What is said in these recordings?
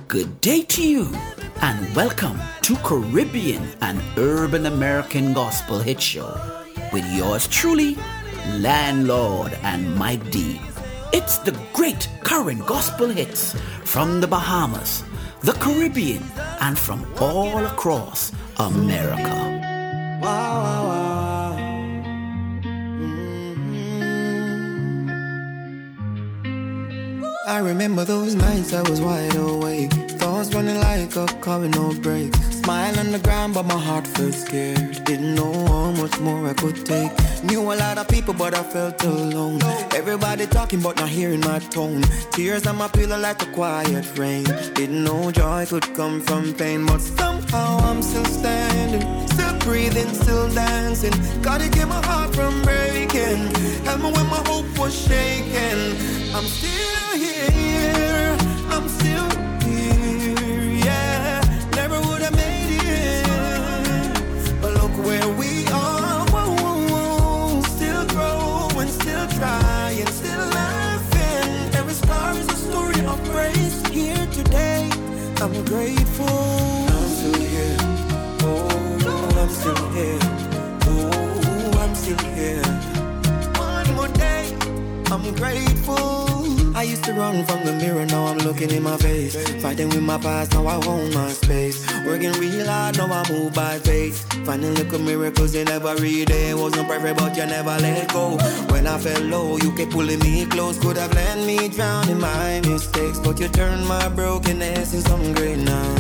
Good day to you, and welcome to Caribbean and Urban American Gospel Hit Show with yours truly, Landlord and Mike D. It's the great current gospel hits from the Bahamas, the Caribbean, and from all across America. Wow, wow, wow. I remember those nights I was wide awake, thoughts running like a car with no brakes. Smile on the ground but my heart felt scared, didn't know how much more I could take. Knew a lot of people but I felt alone, everybody talking but not hearing my tone. Tears on my pillow like a quiet rain, didn't know joy could come from pain. But somehow I'm still standing, still breathing, still dancing. God, it kept my heart from breaking, help me when my hope was shaken. I'm still here, I'm still here, yeah. Never would have made it, but look where we are. Whoa, still growing, still trying, still laughing. Every star is a story of grace. Here today, I'm grateful. I'm still here, oh, I'm still here, oh, I'm still here. One more day, I'm grateful. I used to run from the mirror, now I'm looking in my face. Fighting with my past, now I own my space. Working real hard, now I move by faith. Finding little miracles in every day. Wasn't perfect, but you never let go. When I fell low, you kept pulling me close. Could have let me drown in my mistakes, but you turned my brokenness in something great now.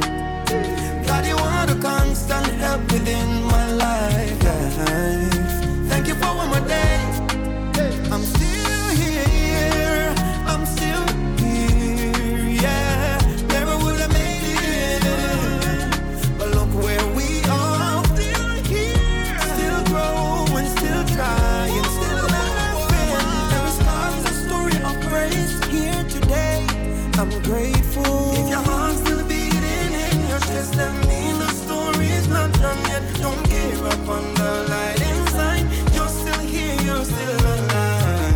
God, you are the constant help within my life. Thank you for one more day. I'm still here, I'm still here, yeah. Never would have made it, but look where we are. Still here, still growing, still trying, still laughing. Every star is a story of grace. Here today, I'm grateful. If your heart's still beating in your chest, that means the story is not done yet. Don't give up on the light inside. You're still here, you're still alive.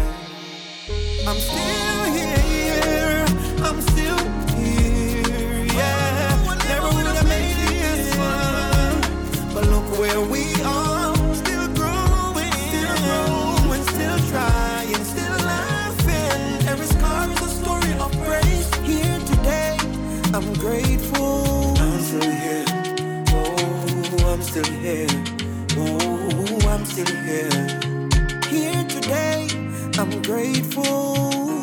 I'm still here, I'm still here, yeah. Never would have made it this far, but look where we are. Still growing, still trying, still laughing. Every scar is a story of grace. Here today, I'm grateful. I'm still here, oh, I'm still here, oh, I'm still here. Here today, I'm grateful.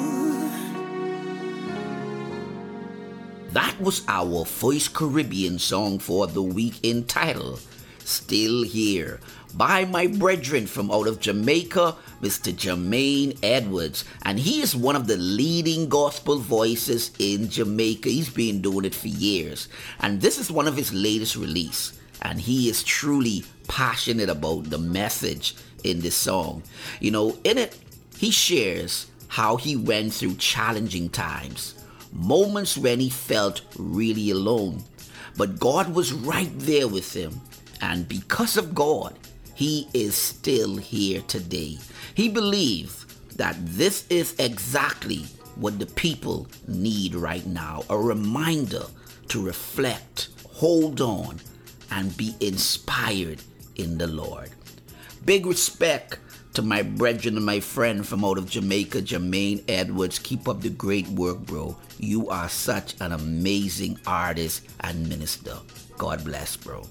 That was our first Caribbean song for the week entitled Still Here by my brethren from out of Jamaica, Mr. Jermaine Edwards. And he is one of the leading gospel voices in Jamaica. He's been doing it for years. And this is one of his latest release. And he is truly passionate about the message in this song. You know, in it, he shares how he went through challenging times, moments when he felt really alone. But God was right there with him. And because of God, he is still here today. He believes that this is exactly what the people need right now. A reminder to reflect, hold on, and be inspired in the Lord. Big respect to my brethren and my friend from out of Jamaica, Jermaine Edwards. Keep up the great work, bro. You are such an amazing artist and minister. God bless, bro.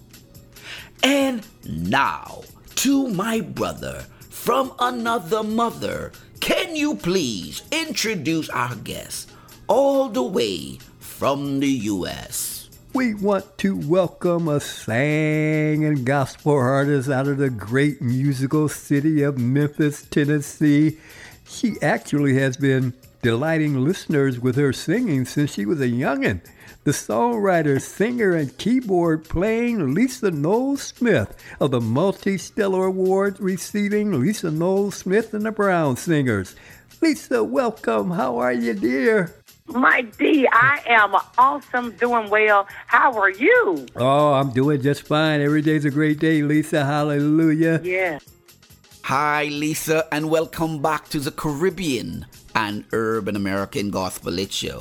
And now, to my brother from another mother, can you please introduce our guest all the way from the U.S.? We want to welcome a singing gospel artist out of the great musical city of Memphis, Tennessee. She actually has been delighting listeners with her singing since she was a youngin'. The songwriter, singer, and keyboard playing Lisa Knowles Smith of the Multi-Stellar Award receiving Lisa Knowles Smith and the Brown Singers. Lisa, welcome. How are you, dear? Mike D, I am awesome, doing well. How are you? Oh, I'm doing just fine. Every day's a great day, Lisa. Hallelujah. Yeah. Hi, Lisa, and welcome back to the Caribbean and Urban American Gospel Hit Show.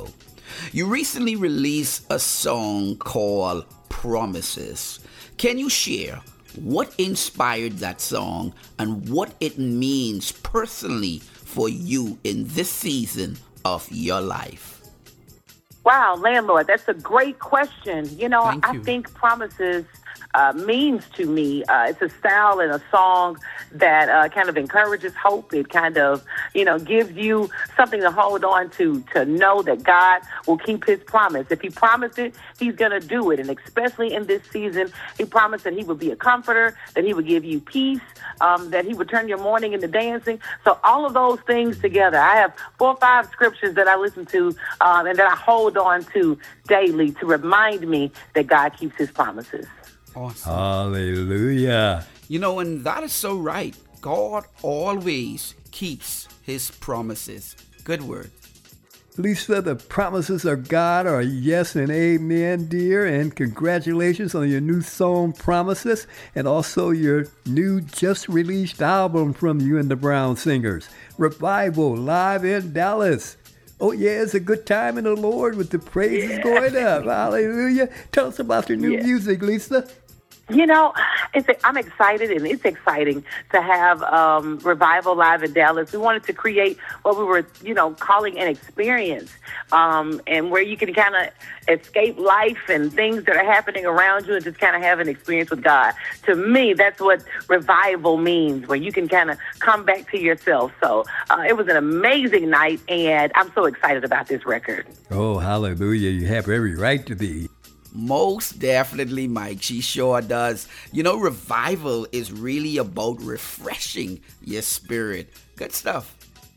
You recently released a song called Promises. Can you share what inspired that song and what it means personally for you in this season of your life? Wow, landlord, that's a great question. Thank I you. think Promises means to me. It's a style and a song that kind of encourages hope. It kind of, gives you something to hold on to know that God will keep his promise. If he promised it, he's going to do it. And especially in this season, he promised that he would be a comforter, that he would give you peace, that he would turn your mourning into dancing. So all of those things together, I have 4 or 5 scriptures that I listen to and that I hold on to daily to remind me that God keeps his promises. Awesome. Hallelujah. And that is so right. God always keeps his promises. Good word. Lisa, the promises of God are yes and amen, dear. And congratulations on your new song, Promises, and also your new just released album from you and the Brown Singers, Revival, live in Dallas. Oh, yeah, it's a good time in the Lord with the praises going up. Hallelujah. Tell us about your new music, Lisa. I'm excited, and it's exciting to have Revival live in Dallas. We wanted to create what we were, calling an experience, and where you can kind of escape life and things that are happening around you and just kind of have an experience with God. To me, that's what revival means, where you can kind of come back to yourself. So it was an amazing night, and I'm so excited about this record. Oh, hallelujah. You have every right to be. Most definitely, Mike. She sure does. Revival is really about refreshing your spirit. Good stuff.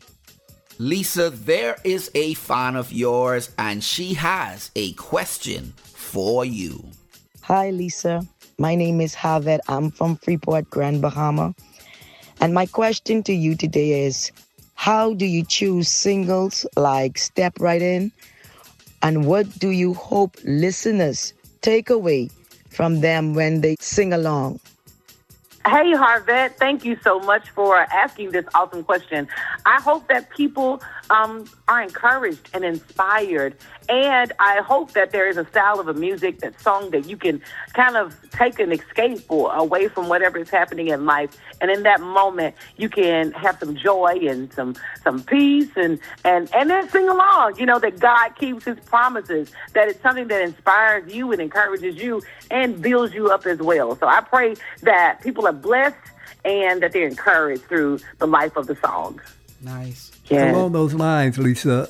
Lisa, there is a fan of yours, and she has a question for you. Hi, Lisa. My name is Haved. I'm from Freeport, Grand Bahama. And my question to you today is, how do you choose singles like Step Right In? And what do you hope listeners take away from them when they sing along? Hey, Harvette, thank you so much for asking this awesome question. I hope that people are encouraged and inspired, and I hope that there is a style of a music, that song that you can kind of take an escape or away from whatever is happening in life, and in that moment you can have some joy and some peace and then sing along. That God keeps his promises, that it's something that inspires you and encourages you and builds you up as well. So I pray that people are blessed and that they're encouraged through the life of the song. Nice. Yes. Along those lines, Lisa,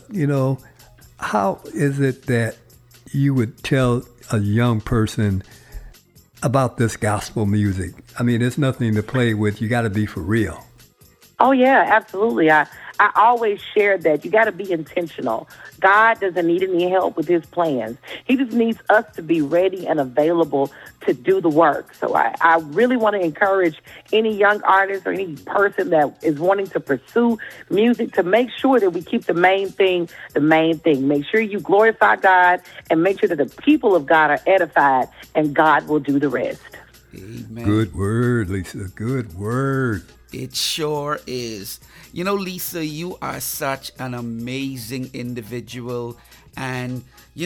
how is it that you would tell a young person about this gospel music? I mean, it's nothing to play with. You got to be for real. Oh, yeah, absolutely. I always share that you got to be intentional. God doesn't need any help with his plans. He just needs us to be ready and available to do the work. So I really want to encourage any young artist or any person that is wanting to pursue music to make sure that we keep the main thing. Make sure you glorify God and make sure that the people of God are edified, and God will do the rest. Amen. Good word, Lisa. Good word. It sure is. Lisa, you are such an amazing individual. And,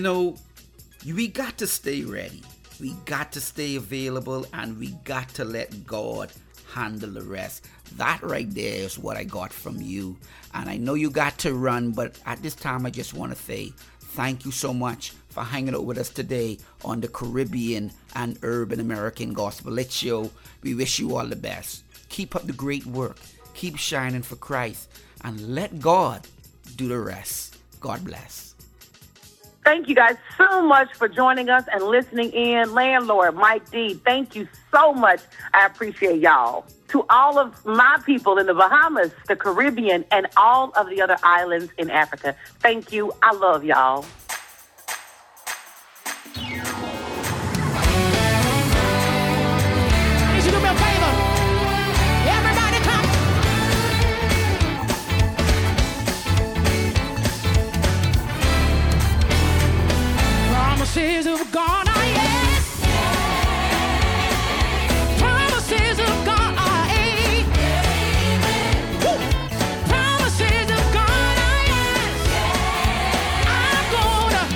we got to stay ready. We got to stay available, and we got to let God handle the rest. That right there is what I got from you. And I know you got to run, but at this time, I just want to say thank you so much for hanging out with us today on the Caribbean and Urban American Gospel Lit Show. We wish you all the best. Keep up the great work. Keep shining for Christ, and let God do the rest. God bless. Thank you guys so much for joining us and listening in. Landlord Mike D, thank you so much. I appreciate y'all. To all of my people in the Bahamas, the Caribbean, and all of the other islands in Africa, thank you. I love y'all. Promises of God are yes. Promises of God are amen. Promises of God are yes. I'm gonna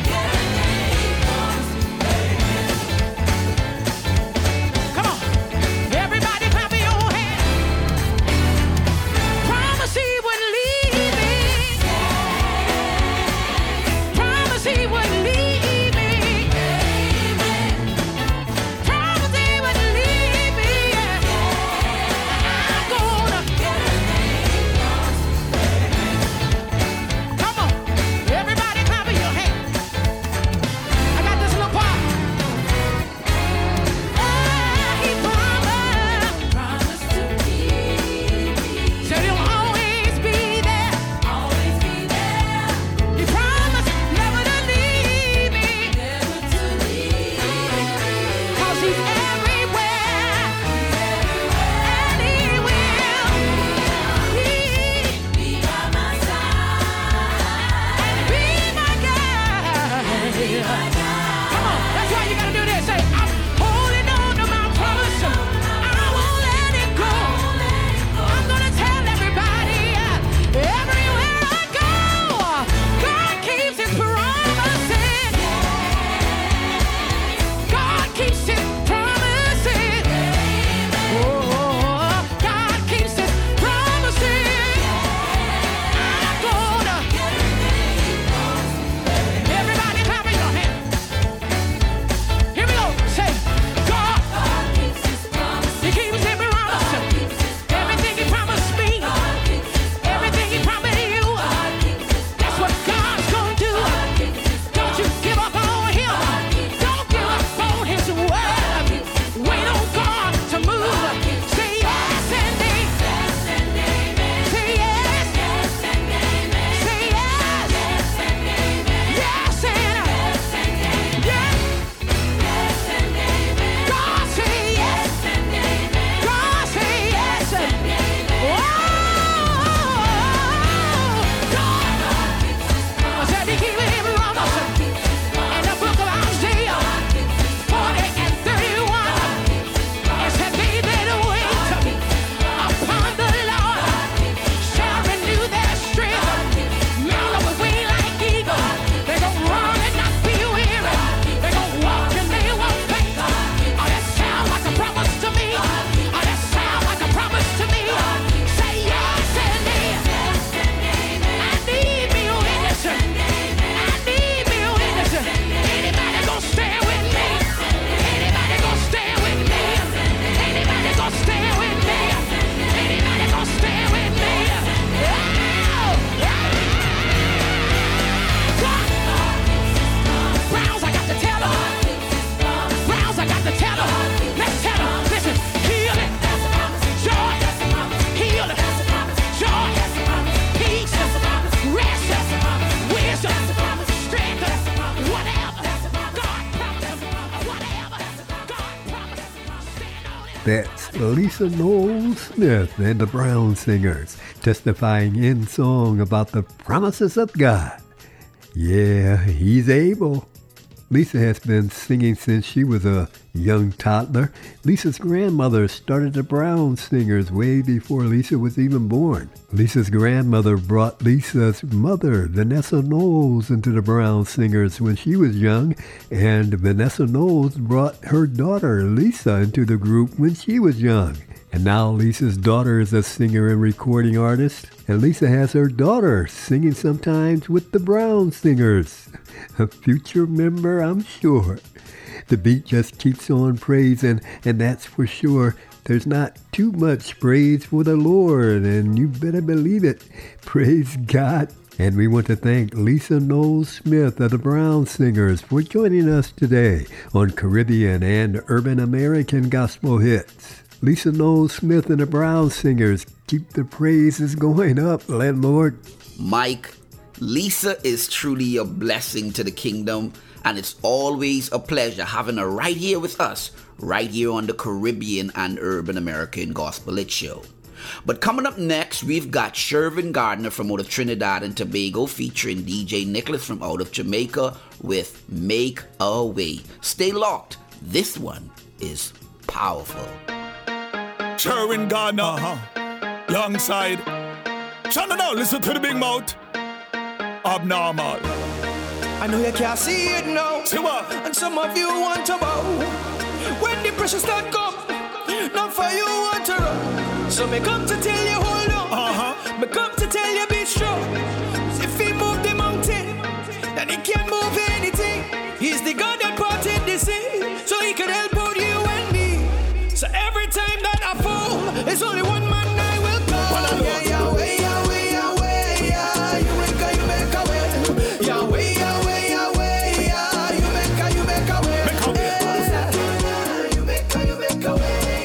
That's Lisa Noel Smith and the Brown Singers, testifying in song about the promises of God. Yeah, he's able. Lisa has been singing since she was a young toddler. Lisa's grandmother started the Brown Singers way before Lisa was even born. Lisa's grandmother brought Lisa's mother, Vanessa Knowles, into the Brown Singers when she was young, and Vanessa Knowles brought her daughter, Lisa, into the group when she was young. And now Lisa's daughter is a singer and recording artist, and Lisa has her daughter singing sometimes with the Brown Singers. A future member, I'm sure. The beat just keeps on praising, and that's for sure. There's not too much praise for the Lord, and you better believe it. Praise God. And we want to thank Lisa Noel Smith of the Brown Singers for joining us today on Caribbean and Urban American Gospel Hits. Lisa Noel Smith and the Brown Singers, keep the praises going up, landlord. Mike, Lisa is truly a blessing to the kingdom, and it's always a pleasure having her right here with us, right here on the Caribbean and Urban American Gospel Hit Show. But coming up next, we've got Shervin Gardner from out of Trinidad and Tobago featuring DJ Nicholas from out of Jamaica with Make a Way. Stay locked. This one is powerful. Sherwin Gardner, alongside. Channel now, listen to the big mouth. Abnormal. I know you can't see it now. See what? And some of you want to bow. When the pressure start come, not for you want to run. So me come to tell you hold on. Me come to tell you be strong. If he move the mountain, then he can't move anything. He's the God that parted the sea, so he can help out you and me. So every time that I fall, there's only one man I will call. Yeah, Yahweh, Yahweh, Yahweh, yeah. You make a way. Yahweh, Yahweh, Yahweh, yeah. You make a way. You make a way.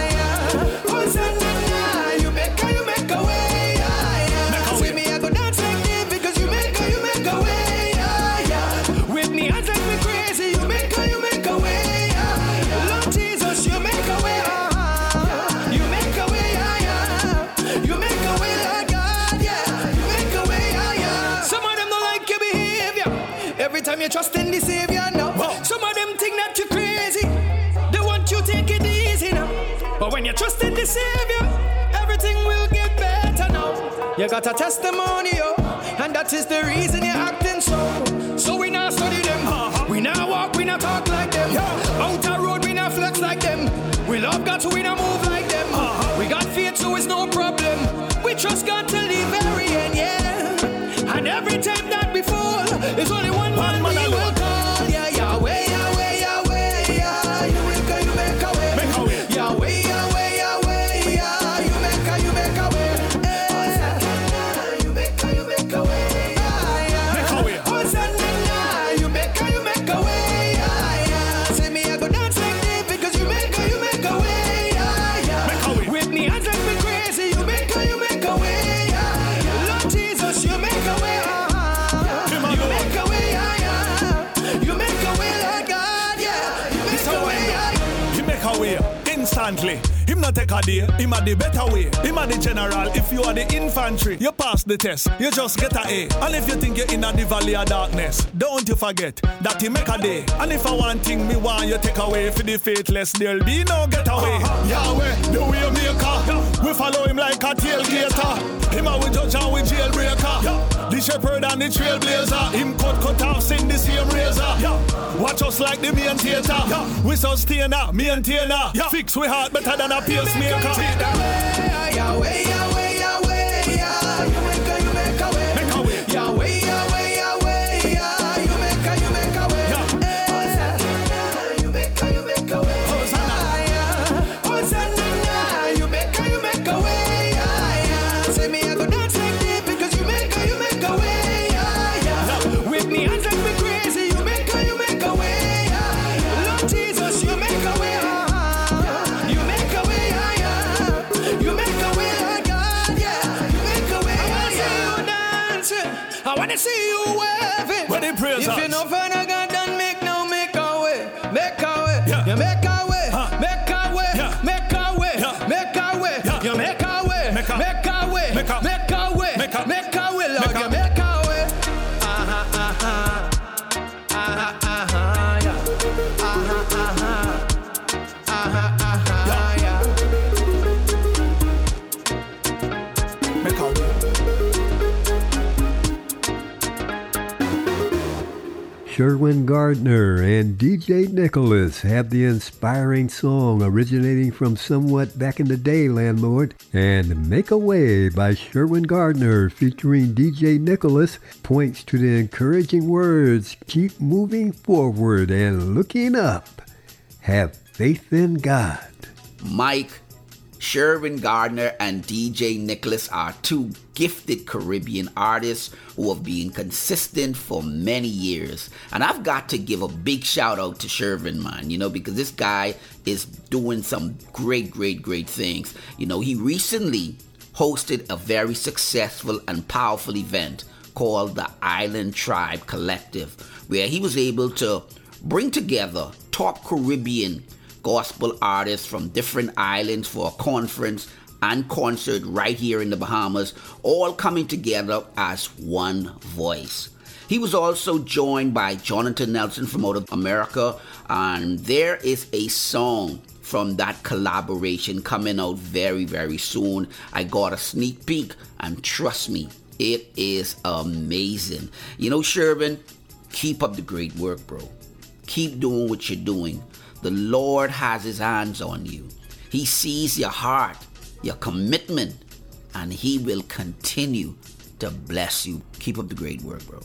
Hosanna, you make a way. See me, I go dance like this because you make a way. With me, I drive me crazy. You make a way. Lord Jesus, you make a way. You make a way, you make a way, Lord God, yeah. You make a way, Some of them don't like your behavior. Every time you trust in the Savior, no. Some of them think that you're crazy. They want you to take it easy now. But when you trust in the Savior, everything will get better now. You got a testimony, and that is the reason you're acting so. So we not study them. We not walk, we not talk like them. Out the road, we not flex like them. We love God, so we not move like them. We got faith, so it's no problem. We trust God till the very end, yeah. And every time that we fall, there's only one man we will call. Yeah, Yahweh, Yahweh, Yahweh, yeah. You make a way. Yahweh, Yahweh, Yahweh, yeah. You make a way. You make a way. Hosanna, you make a way. Say me, I go dance like this because you make a way. With me, I drive me crazy. You make a way. Lord Jesus, you make a way. You make a way. You make a way, Lord God, yeah. You make a way. He make a way instantly. Him not take a day, him a the better way. Him a the general, if you are the infantry, you pass the test, you just get a A. And if you think you're in the valley of darkness, don't you forget that he make a day. And if I want thing me want you take away for the faithless, there'll be no getaway. Yahweh, the way maker, we follow him like a tailgater. Him a we judge and we jailbreaker. The shepherd and the trailblazer, him cut off sin the same razor. Watch us like the maintainer. We sustainer, maintainer. Fix we heart better than a pacemaker. Yahweh, Yahweh, Yahweh, yeah. You make a way. Yahweh, Yahweh, Yahweh, yeah. You make a way. You make a way. Hosanna, you make a way. Say me, I go dance like this because you make a way. With me, I drive me crazy. You make a way. Lord Jesus, you make a way. You make a way. You make a way, Lord God, yeah. You make a way. I wanna see you dancing. I wanna see you waving. When he praise if us. you know Father God, then make a way. Make a way. Yeah. You make a way. Make a way. Yeah. Make Sherwin Gardner and DJ Nicholas have the inspiring song originating from somewhat back in the day, landlord. And Make a Way by Sherwin Gardner featuring DJ Nicholas points to the encouraging words, keep moving forward and looking up. Have faith in God. Mike, Sherwin Gardner and DJ Nicholas are two gifted Caribbean artists who have been consistent for many years. And I've got to give a big shout out to Sherwin, man, because this guy is doing some great things. He recently hosted a very successful and powerful event called the Island Tribe Collective, where he was able to bring together top Caribbean gospel artists from different islands for a conference and concert right here in the Bahamas, all coming together as one voice. He was also joined by Jonathan Nelson from out of America, and there is a song from that collaboration coming out very, very soon. I got a sneak peek, and trust me, it is amazing. Sherwin, keep up the great work, bro. Keep doing what you're doing. The Lord has his hands on you. He sees your heart, your commitment, and he will continue to bless you. Keep up the great work, bro.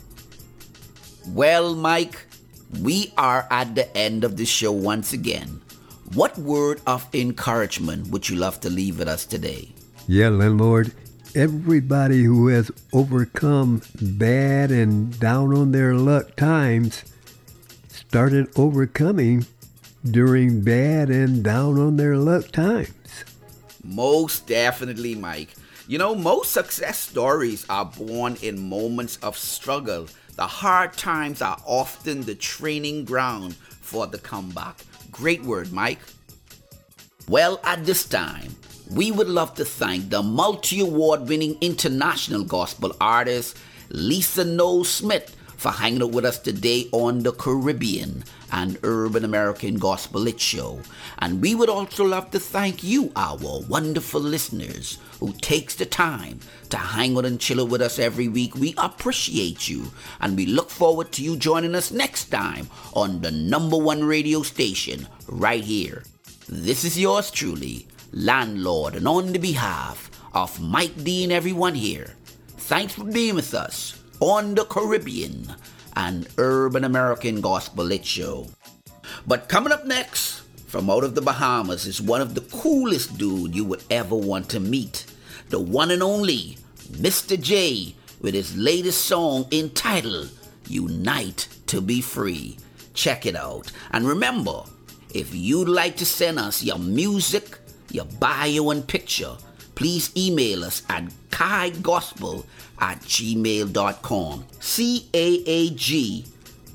Well, Mike, we are at the end of the show once again. What word of encouragement would you love to leave with us today? Yeah, landlord, everybody who has overcome bad and down on their luck times started overcoming during bad and down on their luck times. Most definitely, Mike. Most success stories are born in moments of struggle. The hard times are often the training ground for the comeback. Great word, Mike. Well, at this time, we would love to thank the multi-award-winning international gospel artist Lisa Noel Smith for hanging out with us today on the Caribbean and Urban American Gospel Lit Show. And we would also love to thank you, our wonderful listeners, who takes the time to hang out and chill out with us every week. We appreciate you, and we look forward to you joining us next time on the #1 radio station right here. This is yours truly, Landlord, and on the behalf of Mike D and everyone here, thanks for being with us on the Caribbean and Urban American Gospel Lit Show. But coming up next, from out of the Bahamas, is one of the coolest dude you would ever want to meet. The one and only Mr. J, with his latest song entitled Unite to Be Free. Check it out. And remember, if you'd like to send us your music, your bio and picture, please email us at caaggospel@gmail.com. CAAG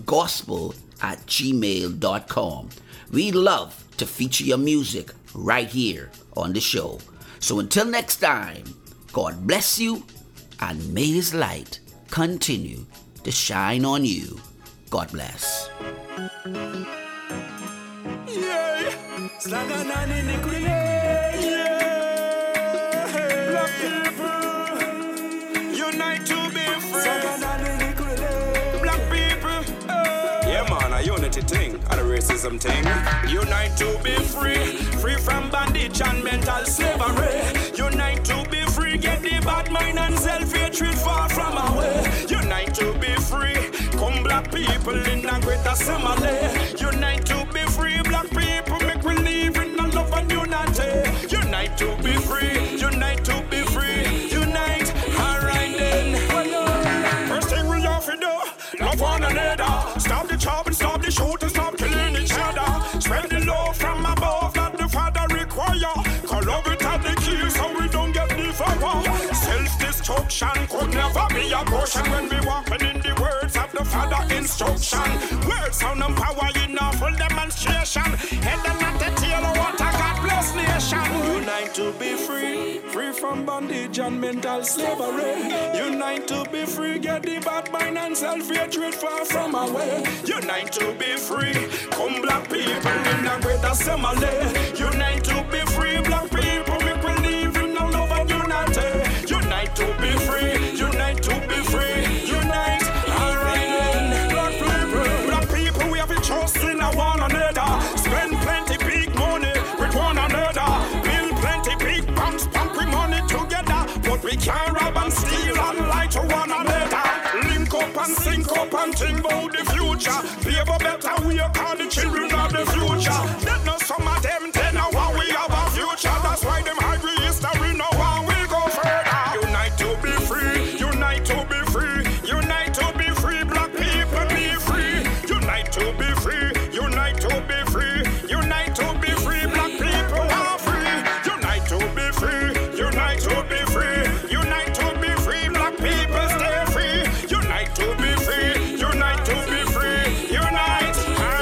gospel@gmail.com. We'd love to feature your music right here on the show. So until next time, God bless you, and may his light continue to shine on you. God bless. Yeah, unite to be free. Black people, yeah man, a unity thing, a racism thing. Unite to be free, free from bondage and mental slavery. Unite to be free, get the bad mind and self-hatred far from our way. Unite to be free, come black people in a greater assembly. Unite to be free, black people, make we live in the love and unity. Unite to be free, unite to be free, unite. Alright then. First thing we have to do, love one another. Stop the chopping, stop the shooting, stop killing each other. Spread the love from above that the Father require. Call love it at the key so we don't get devoured. Self-destruction could never be a portion when we walking in the words of the Father instruction. Words sound and power in a full demonstration. Head and not the tail of what a God bless nation. Unite to be free, free from bondage and mental slavery. Unite to be free, get the bad mind and self-hatred far from our way. Unite to be free, come black people in a great assembly. Unite to be free, black people, we believe in the love and unity. Unite to be free, unite to be free, unite. Alright then, black people, think about the future. Pave a better way, call the children of the future. Let no some of them tell now how we have a future. That's why them hungry history no one will go further. Unite to be free, unite to be free, unite to be free. Black people be free. Unite to be free, unite to be free, unite to be free. Black people are free. Unite to be free, unite to be free, unite to be free. Black people stay free. Unite to be free, unite to be free, unite.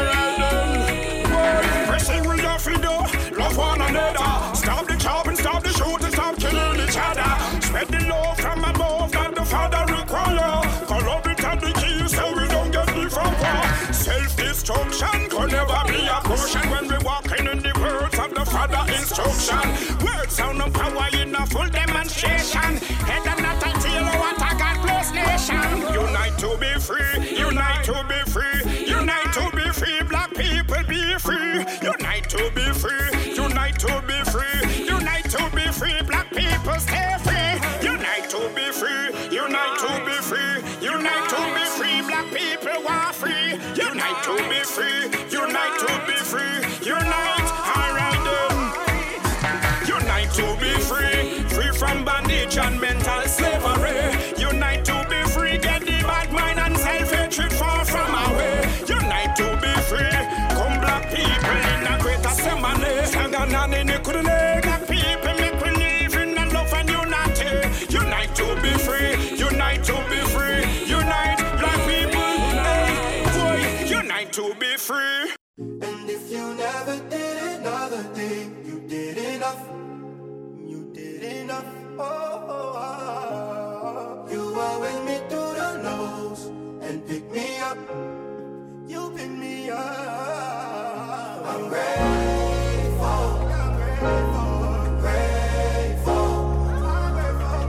Pressing we have to do, love one another. Stop the chopping, stop the shooting, stop killing each other. Spread the love from above that the Father require. Corrupt it at the key so we don't get me from war. Self-destruction could never be a portion when we walking in the words of the Father instruction. Words sound of power in a full demonstration. Head and not a tail, what a God bless nation. Unite to be free, unite to be free, unite to be free. Black people be free. Unite to be free, unite to be free, unite to be free. Black people stay free. Unite to be free, unite to be free, unite to be free. Black people are free. Unite to be free, unite to be free, unite. Alright then. Unite to be free, free from bondage and mental slavery. Unite to be free, get the bad mind and self-hatred far from our way. Unite to be free, come black people in a great assembly. Sanganan in the Kudule, black people make we live in a love and unity. Unite to be free, unite to be free, unite black people. Hey, boy, unite to be free. And if you never did another thing, you did enough. You did enough. Oh, oh, oh. You were with me through the lows and picked me up. You picked me up. I'm grateful. I'm grateful. I'm grateful. I'm grateful.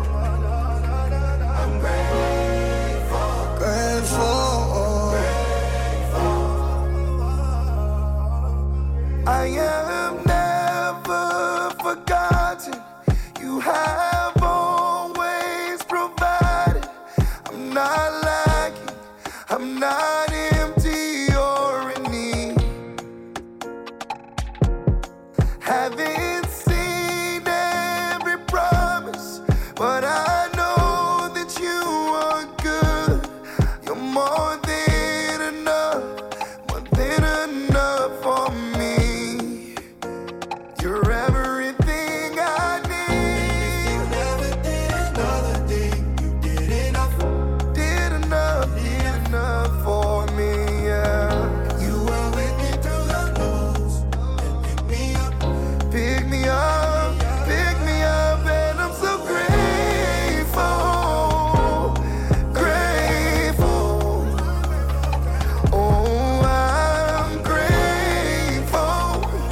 I'm grateful. Grateful. I have never forgotten. You have always provided. I'm not lacking. I'm not empty or in need. Haven't seen every promise, but I know that you are good. You're more than enough for me. You're everything I need. If you never did another thing, you did enough. Did enough for me, yeah. You were with me through the lows and picked me up. Pick me up, and I'm so grateful. Grateful. Oh, I'm grateful.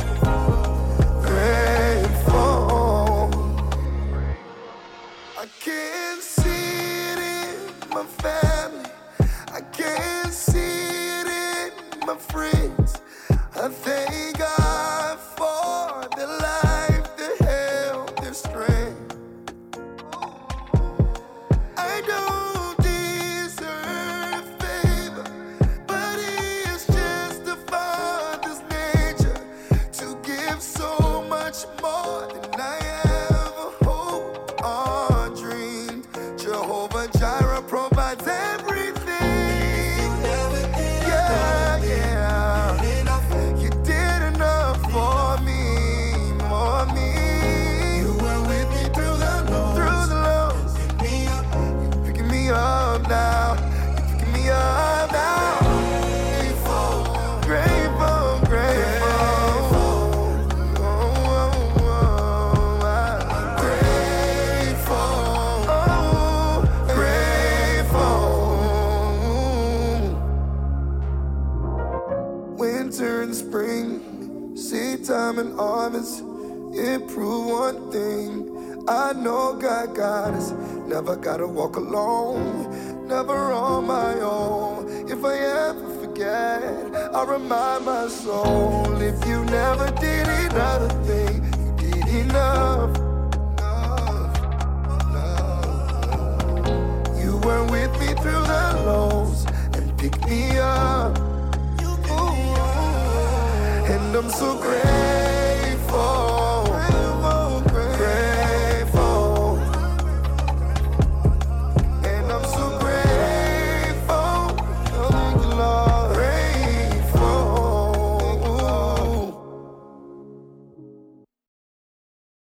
I can't see it in my family. I can't see it in my friends. I thank God for the life, the health, the strength. I don't deserve favor, but it's just the Father's nature to give so much more than I ever hoped or dreamed. Jehovah Jireh provides everything. Yeah, yeah. You did enough for me, more me. You were with me through the lows. You're picking me up now. You're picking me up now. Grateful, grateful. Oh, oh, oh, I'm grateful. Oh, grateful. Winter and spring, seed time and harvest, it proved one thing. I know God got us. Never gotta walk alone, never on my own. If I ever forget, I'll remind my soul. If you never did another thing, you did enough. You were with me through the lows and me up. Ooh, and I'm so grateful.